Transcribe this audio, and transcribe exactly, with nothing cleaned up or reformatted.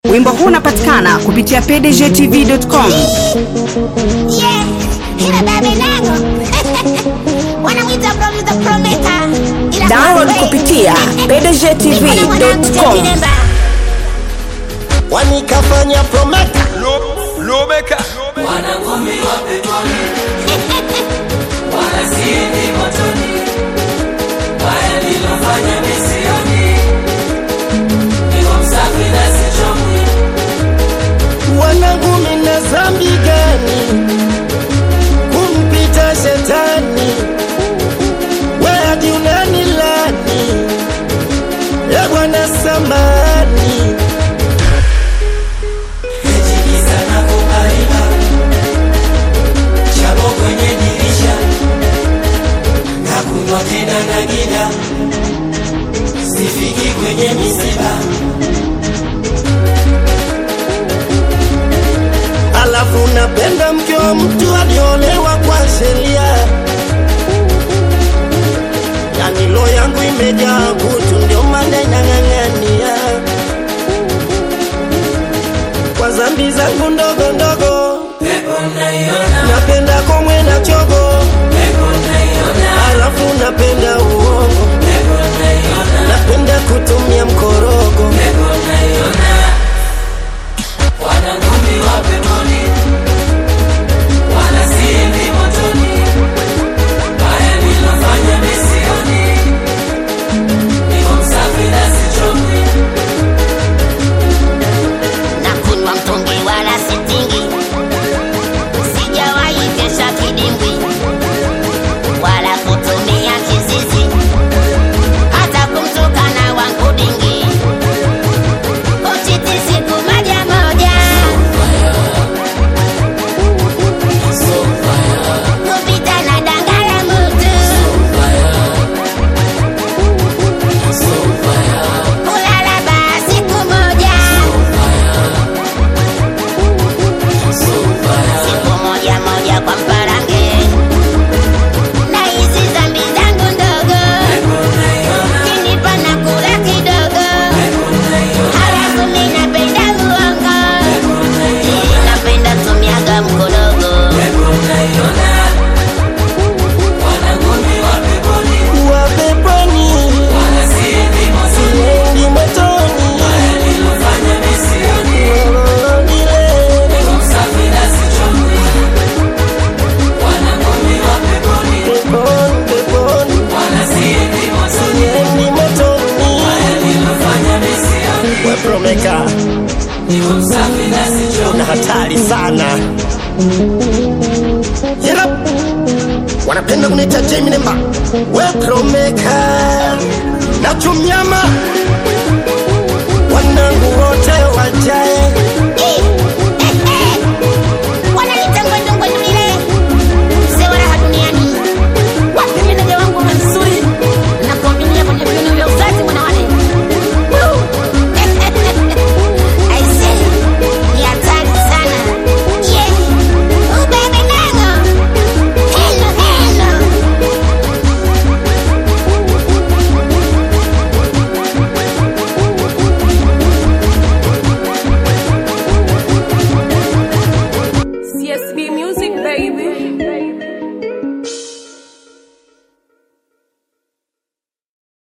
Wimbo huu unapatikana kupitia p d g t v dot com. Yeah, hila babe nango. Wanamwita Producer Prometa. Download kupitia p d g t v dot com. Wanikafanya Prometa Lomeka Wanangumi wape mwami Wanasieni motoni Baya nilofanya misioni Niko msafi na sichomwi wanangumi na zambi gani kumpita shetani Wadi unani lani Ya wana samani Ejikisa na kuhariba Chabo kwenye dirisha Na kunywa tena na gida Sifiki kwenye misiba Alafu napenda mke wa mtu aliolewa kwa sheria Yani lo yangu imejaa kutu ndio maana nang'ang'ania Kwa zambi zangu ndogo ndogo Pepo naiona Napenda komwe na chogo Pepo naiona Alafu napenda uongo Pepo naiona Napenda kutumia mkorogo Pepo naiona Wanangumi wape moni Wanasieni motoni Baya nilofanya misioni Niko msafi na sichomwi Na kunywa mtongi wala sitingi. Sijawahi kesha kidimbwi wala kutumia kizizi, hata kumtukana wangu dingi. Kuchiti siku moja moja, kupita na dangala mutu, kulala baa siku moja, siku moja moja kwa mparange. Na hizi zambi zangu ndogo, kinipa na kula kidogo. Halafu mimi napenda uongo, napenda tumiaga mkorogo. Pepo naiona Wanangumi wape moni Wapeponi Wanasieni motoni Siendi motoni Baya nilofanya misioni Nile Niko msafi na sichomwi Wanangumi wape moni Peponi peponi Wanasieni motoni Siendi motoni Baya nilofanya misioni We Promeka Niko msafi na sichomwi Una hatari sana Yep. Wanapenda kunita Jamie Nemba We Promeka Na chumyama